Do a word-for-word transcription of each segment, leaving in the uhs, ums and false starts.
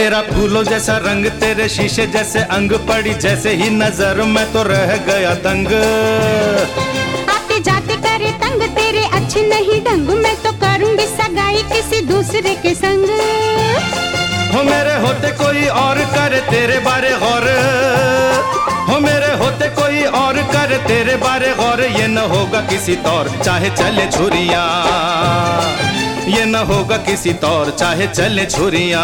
तेरा फूलों जैसा रंग, तेरे शीशे जैसे अंग, पड़ी जैसे ही नजर मैं तो रह गया दंग। आते जाते करे तंग, तेरे अच्छे नहीं ढंग, मैं तो करूंगी सगाई किसी दूसरे के संग। हो मेरे होते कोई और करे तेरे बारे गौर, हो मेरे होते कोई और करे तेरे बारे गौर, ये न होगा किसी तौर चाहे चले छुरियां, ये न होगा किसी तौर चाहे चले छुरियां।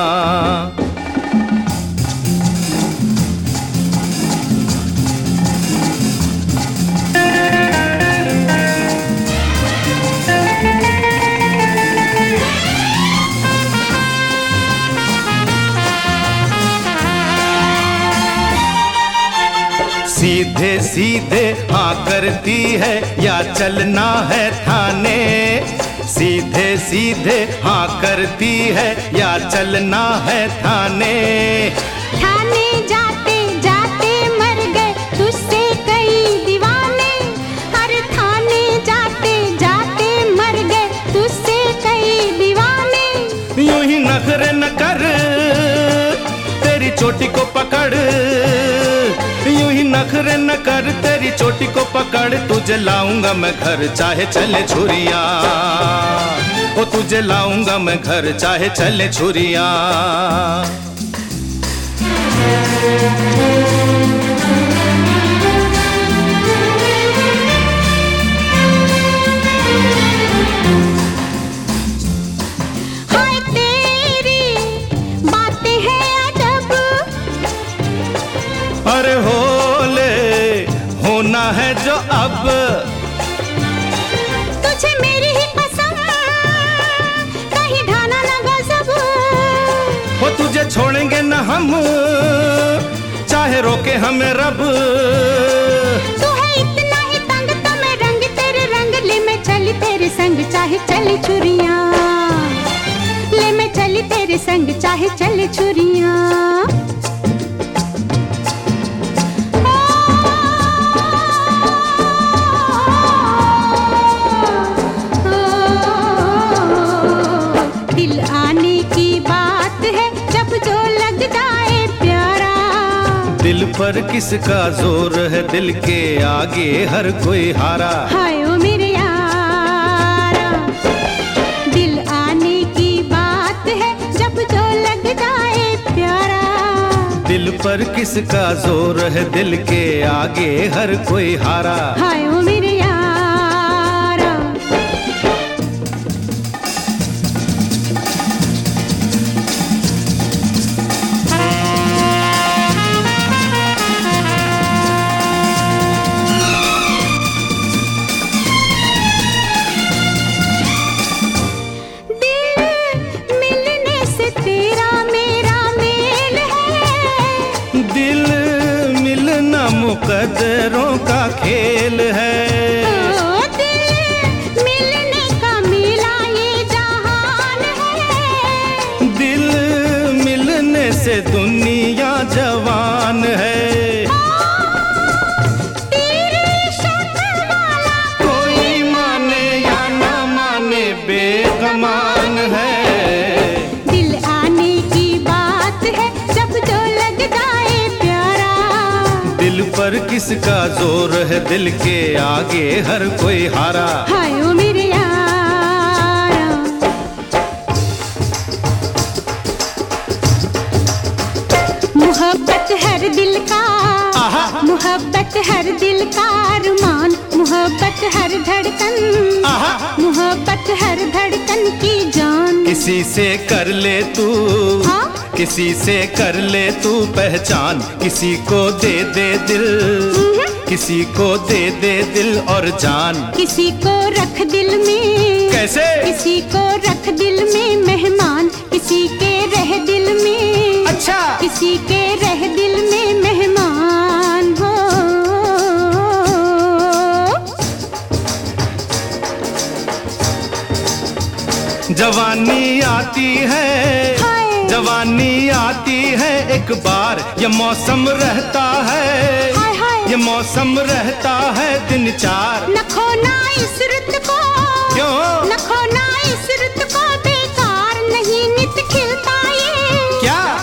सीधे सीधे हाँ करती है या चलना है थाने, सीधे सीधे हाँ करती है या चलना है थाने। थाने जाते जाते मर गए तुझसे कई दीवाने, हर थाने जाते जाते मर गए तुझसे कई दीवाने। यूं ही नखरे न कर तेरी चोटी को पकड़, यूं ही नखरे न कर तेरी चोटी को पकड़, तुझे लाऊंगा मैं घर चाहे चले छुरियां, ओ तुझे लाऊंगा मैं घर चाहे चले छुरियां। हाय तेरी बातें हैं अजब, अरे होले होना है जो अब, तुझे मेरी ही कसम कहीं ढाना न गजब। वो तुझे छोड़ेंगे न हम चाहे रोके हमें रब। तू है इतना ही तंग तो मैं रंग तेरे रंग, ले मैं चली तेरे संग चाहे चले छुरियां, ले मैं चली तेरे संग चाहे चले छुरियां। दिल आने की बात है जब जो लग जाए प्यारा, दिल पर किसका जोर है, दिल के आगे हर कोई हारा। हाय ओ मेरे यारा, दिल आने की बात है जब जो लग जाए प्यारा, दिल पर किसका जोर है, दिल के आगे हर कोई हारा। हाय ओ मेरे यारा। मुकद्दरों का खेल है, ओ दिल मिलने का मिला ये जहान है, दिल मिलने से दुनिया जवान है। तेरी शक्ल वाला कोई माने या ना माने बेगमान है, दिल आने की बात है जब जो लग जाए प्यारा, दिल पर किसका जोर है, दिल के आगे हर कोई हारा। हाय ओ मेरे यारा। मोहब्बत हर दिल का, मोहब्बत हर दिल का अरमान, मोहब्बत हर धड़कन, मोहब्बत हर धड़कन की जान। किसी से कर ले तू, हाँ? किसी से कर ले तू पहचान, किसी को दे दे दिल, किसी को दे दे दिल और जान। किसी को रख दिल में, कैसे? किसी को रख दिल में मेहमान, किसी के रह दिल में, अच्छा, किसी के रह दिल में मेहमान हो। जवानी आती है, जवानी आती है एक बार, ये मौसम रहता है, हाय हाय ये मौसम रहता है दिन चार। न खोना इस रुत को, क्यों? न खोना इस रुत को, बेकार नहीं नित खिलता ये, क्या?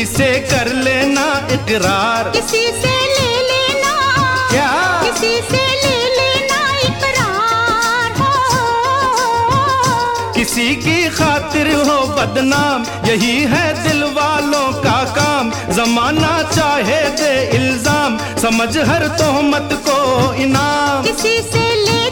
किसी से कर लेना इकरार, किसी से ले लेना, क्या किसी से ले लेना इकरार हो। किसी की खातिर हो बदनाम, यही है दिल वालों का काम। जमाना चाहे दे इल्जाम, समझ हर तोहमत को इनाम। किसी से ले